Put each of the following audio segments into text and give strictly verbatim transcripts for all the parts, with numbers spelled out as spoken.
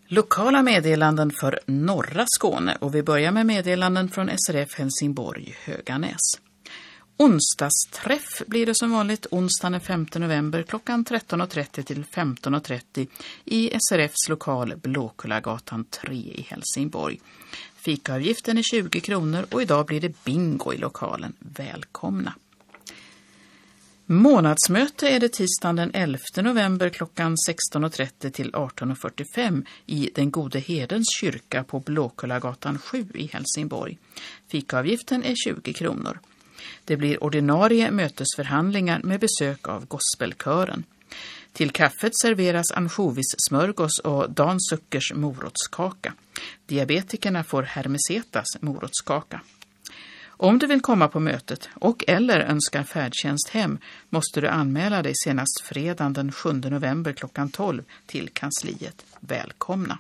Lokala meddelanden för norra Skåne, och vi börjar med meddelanden från S R F Helsingborg Höganäs. Onsdagsträff blir det som vanligt onsdagen den femte november klockan tretton och trettio till femton och trettio i S R F:s lokal Blåkullagatan tre i Helsingborg. Fikaavgiften är tjugo kronor och idag blir det bingo i lokalen. Välkomna! Månadsmöte är det tisdagen den elfte november klockan sexton och trettio till arton och fyrtiofem i den Gode Herdens kyrka på Blåkullagatan sju i Helsingborg. Fikaavgiften är tjugo kronor. Det blir ordinarie mötesförhandlingar med besök av gospelkören. Till kaffet serveras ansjovis smörgås och Dan Suckers morotskaka. Diabetikerna får hermesetas morotskaka. Om du vill komma på mötet och eller önskar färdtjänst hem måste du anmäla dig senast fredagen den sjunde november klockan tolv till kansliet. Välkomna!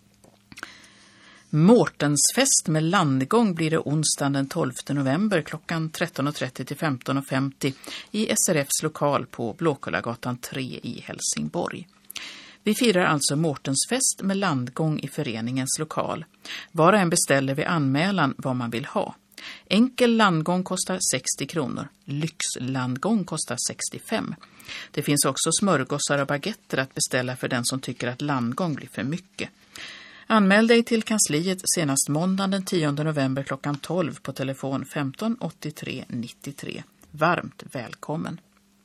Mårtensfest med landgång blir det onsdagen den tolfte november klockan tretton och trettio till femton och femtio i S R F:s lokal på Blåkullagatan tre i Helsingborg. Vi firar alltså Mårtensfest med landgång i föreningens lokal. Var och en beställer vid anmälan vad man vill ha. Enkel landgång kostar sextio kronor. Lyxlandgång kostar sextiofem. Det finns också smörgåsar och baguetter att beställa för den som tycker att landgång blir för mycket. Anmäl dig till kansliet senast måndagen den tionde november klockan tolv på telefon femton åttiotre nittiotre. Varmt välkommen!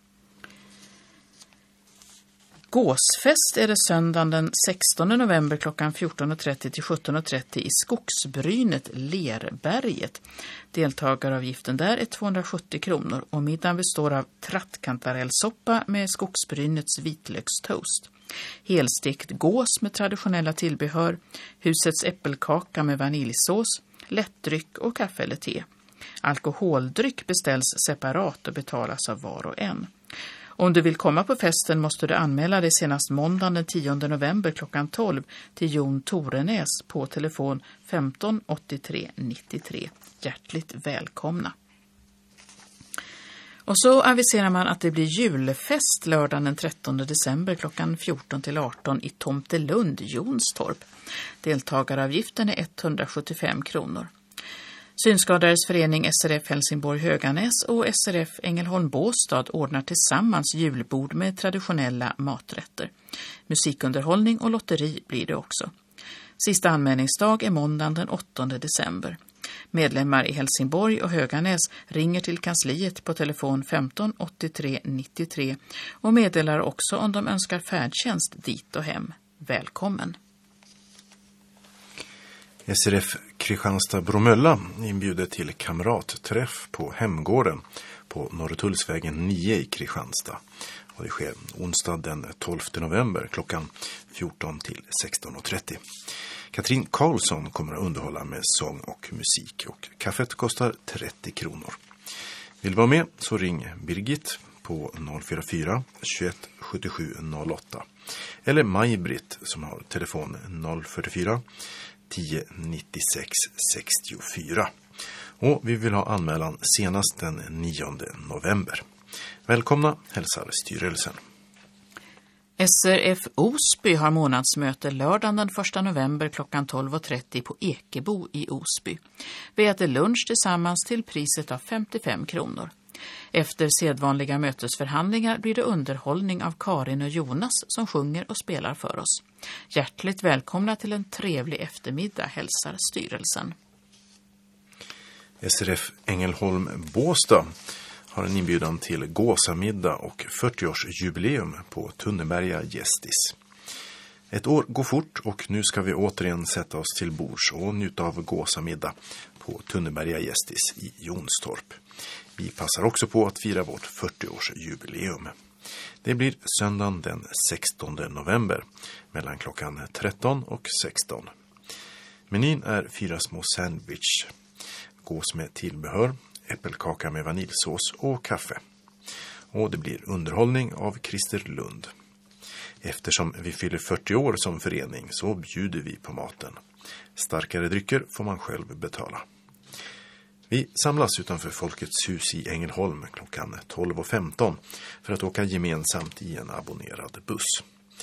Gåsfest är det söndagen den sextonde november klockan fjorton och trettio till sjutton och trettio i Skogsbrynet Lerberget. Deltagaravgiften där är tvåhundrasjuttio kronor och middagen består av trattkantarellsoppa med Skogsbrynets vitlökstoast. Helstekt gås med traditionella tillbehör, husets äppelkaka med vaniljsås, lättdryck och kaffe eller te. Alkoholdryck beställs separat och betalas av var och en. Om du vill komma på festen måste du anmäla dig senast måndagen den tionde november klockan tolv till Jon Torenäs på telefon femton åttiotre nittiotre. Hjärtligt välkomna! Och så aviserar man att det blir julfest lördagen den trettonde december klockan fjorton till arton i Tomtelund, Jonstorp. Deltagaravgiften är etthundrasjuttiofem kronor. Synskadades förening S R F Helsingborg Höganäs och S R F Ängelholm Båstad ordnar tillsammans julbord med traditionella maträtter. Musikunderhållning och lotteri blir det också. Sista anmälningsdag är måndagen den åttonde december. Medlemmar i Helsingborg och Höganäs ringer till kansliet på telefon femton åttiotre nittiotre och meddelar också om de önskar färdtjänst dit och hem. Välkommen! S R F Kristianstad-Bromölla inbjuder till kamratträff på Hemgården på Norrtullsvägen nio i Kristianstad. Och det sker onsdag den tolfte november klockan fjorton till sexton och trettio. Katrin Karlsson kommer att underhålla med sång och musik och kaffet kostar trettio kronor. Vill vara med så ring Birgit på noll fyra fyra tjugoett sjuttiosju noll åtta eller Maj-Britt som har telefon noll fyrtiofyra tio nittiosex sextiofyra. Och vi vill ha anmälan senast den nionde november. Välkomna, hälsar styrelsen. S R F Osby har månadsmöte lördagen den första november klockan tolv och trettio på Ekebo i Osby. Vi äter lunch tillsammans till priset av femtiofem kronor. Efter sedvanliga mötesförhandlingar blir det underhållning av Karin och Jonas som sjunger och spelar för oss. Hjärtligt välkomna till en trevlig eftermiddag, hälsar styrelsen. S R F Ängelholm Båstad har en inbjudan till gåsamiddag och fyrtioårsjubileum på Tunneberga Gästis. Ett år går fort och nu ska vi återigen sätta oss till bords och njuta av gåsamiddag på Tunneberga Gästis i Jonstorp. Vi passar också på att fira vårt fyrtioårsjubileum. Det blir söndagen den sextonde november mellan klockan tretton och sexton. Menyn är fyra små sandwich, gås med tillbehör, äppelkaka med vaniljsås och kaffe. Och det blir underhållning av Christer Lund. Eftersom vi fyller fyrtio år som förening så bjuder vi på maten. Starkare drycker får man själv betala. Vi samlas utanför Folkets hus i Ängelholm klockan tolv och femton för att åka gemensamt i en abonnerad buss.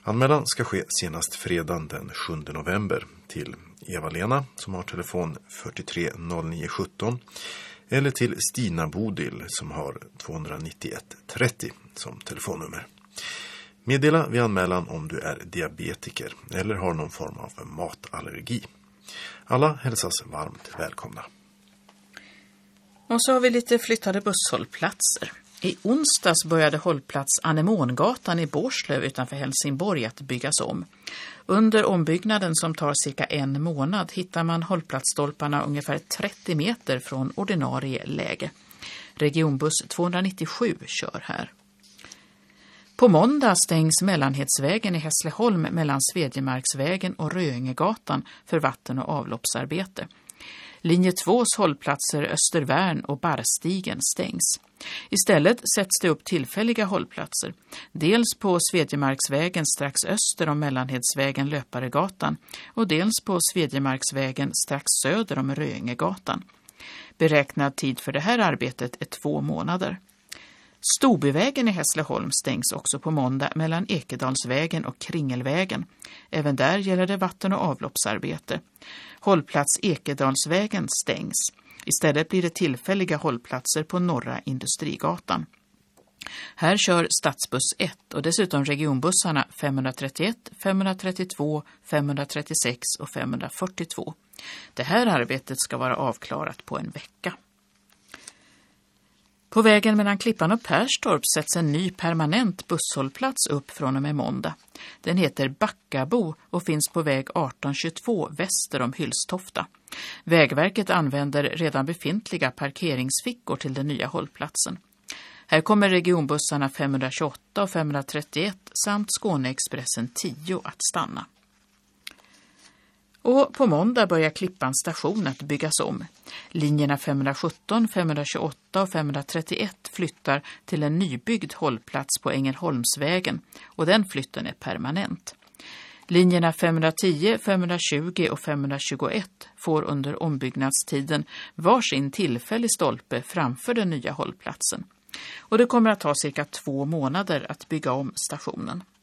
Anmälan ska ske senast fredagen den sjunde november till Eva-Lena som har telefon fyrtiotre noll nio sjutton eller till Stina Bodil som har tvåhundranittioett trettio som telefonnummer. Meddela vid anmälan om du är diabetiker eller har någon form av matallergi. Alla hälsas varmt välkomna. Och så har vi lite flyttade busshållplatser. I onsdags började hållplats Anemongatan i Bårslöv utanför Helsingborg att byggas om. Under ombyggnaden som tar cirka en månad hittar man hållplatsstolparna ungefär trettio meter från ordinarie läge. Regionbuss tvåhundranittiosju kör här. På måndag stängs Mellanhedsvägen i Hässleholm mellan Svedjemarksvägen och Röingegatan för vatten- och avloppsarbete. Linje tvås hållplatser Östervärn och Barstigen stängs. Istället sätts det upp tillfälliga hållplatser. Dels på Svedjemarksvägen strax öster om Mellanhedsvägen Löparegatan och dels på Svedjemarksvägen strax söder om Röingegatan. Beräknad tid för det här arbetet är två månader. Storbyvägen i Hässleholm stängs också på måndag mellan Ekedalsvägen och Kringelvägen. Även där gäller det vatten- och avloppsarbete. Hållplats Ekedalsvägen stängs. Istället blir det tillfälliga hållplatser på Norra Industrigatan. Här kör Stadsbuss ett och dessutom regionbussarna femhundratrettioett, femhundratrettiotvå, femhundratrettiosex och femhundrafyrtiotvå. Det här arbetet ska vara avklarat på en vecka. På vägen mellan Klippan och Perstorp sätts en ny permanent busshållplats upp från och med måndag. Den heter Backabo och finns på väg arton tjugotvå väster om Hylstofta. Vägverket använder redan befintliga parkeringsfickor till den nya hållplatsen. Här kommer regionbussarna femhundratjugoåtta och femhundratrettioett samt Skåneexpressen tio att stanna. Och på måndag börjar Klippan station att byggas om. Linjerna femhundrasjutton, femhundratjugoåtta och femhundratrettioett flyttar till en nybyggd hållplats på Ängelholmsvägen och den flytten är permanent. Linjerna femhundratio, femhundratjugo och femhundratjugoett får under ombyggnadstiden varsin tillfällig stolpe framför den nya hållplatsen. Och det kommer att ta cirka två månader att bygga om stationen.